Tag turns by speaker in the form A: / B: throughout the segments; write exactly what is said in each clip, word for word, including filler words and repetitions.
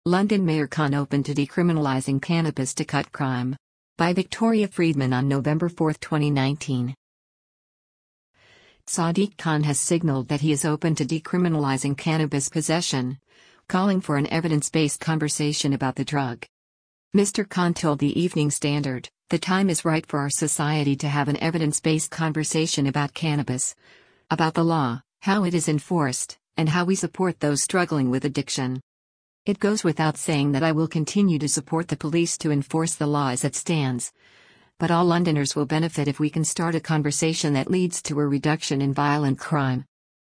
A: London Mayor Khan open to decriminalising cannabis to cut crime. By Victoria Friedman on November fourth twenty nineteen. Sadiq Khan has signaled that he is open to decriminalising cannabis possession, calling for an evidence-based conversation about the drug. Mister Khan told the Evening Standard, "The time is right for our society to have an evidence-based conversation about cannabis, about the law, how it is enforced, and how we support those struggling with addiction. It goes without saying that I will continue to support the police to enforce the law as it stands. But all Londoners will benefit if we can start a conversation that leads to a reduction in violent crime."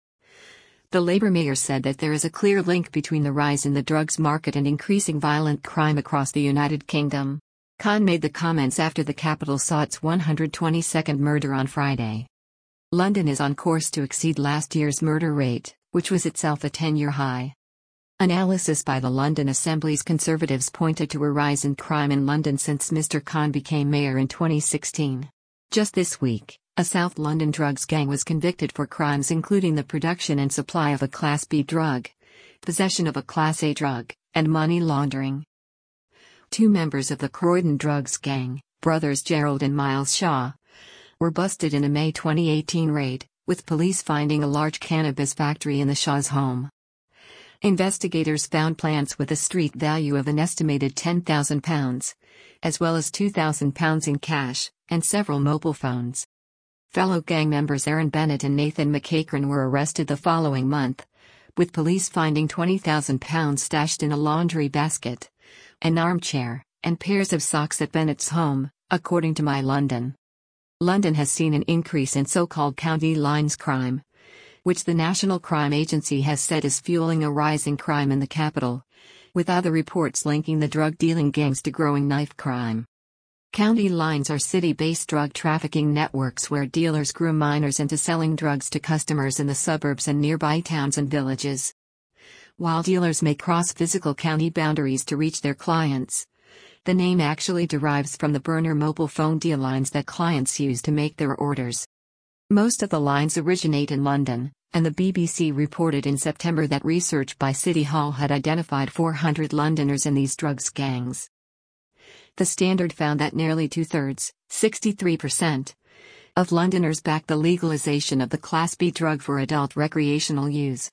A: The Labour mayor said that there is a clear link between the rise in the drugs market and increasing violent crime across the United Kingdom. Khan made the comments after the capital saw its one hundred twenty-second murder on Friday. London is on course to exceed last year's murder rate, which was itself a ten-year high. Analysis by the London Assembly's Conservatives pointed to a rise in crime in London since Mister Khan became mayor in twenty sixteen. Just this week, a South London drugs gang was convicted for crimes including the production and supply of a Class B drug, possession of a Class A drug, and money laundering. Two members of the Croydon drugs gang, brothers Gerald and Miles Shaw, were busted in a May twenty eighteen raid, with police finding a large cannabis factory in the Shaws' home. Investigators found plants with a street value of an estimated ten thousand pounds, as well as two thousand pounds in cash, and several mobile phones. Fellow gang members Aaron Bennett and Nathan McCachran were arrested the following month, with police finding twenty thousand pounds stashed in a laundry basket, an armchair, and pairs of socks at Bennett's home, according to My London. London has seen an increase in so-called county lines crime, which the National Crime Agency has said is fueling a rise in crime in the capital, with other reports linking the drug-dealing gangs to growing knife crime. County lines are city-based drug trafficking networks where dealers groom minors into selling drugs to customers in the suburbs and nearby towns and villages. While dealers may cross physical county boundaries to reach their clients, the name actually derives from the burner mobile phone deal lines that clients use to make their orders. Most of the lines originate in London, and the B B C reported in September that research by City Hall had identified four hundred Londoners in these drugs gangs. The Standard found that nearly two-thirds, sixty-three percent, of Londoners back the legalisation of the Class B drug for adult recreational use.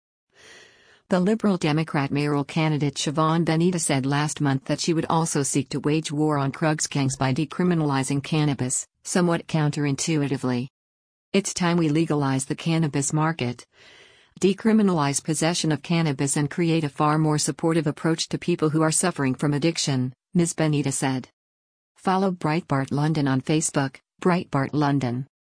A: The Liberal Democrat mayoral candidate Siobhan Benita said last month that she would also seek to wage war on drugs gangs by decriminalising cannabis, somewhat counterintuitively. "It's time we legalize the cannabis market, decriminalize possession of cannabis and create a far more supportive approach to people who are suffering from addiction," Miz Benita said. Follow Breitbart London on Facebook, Breitbart London.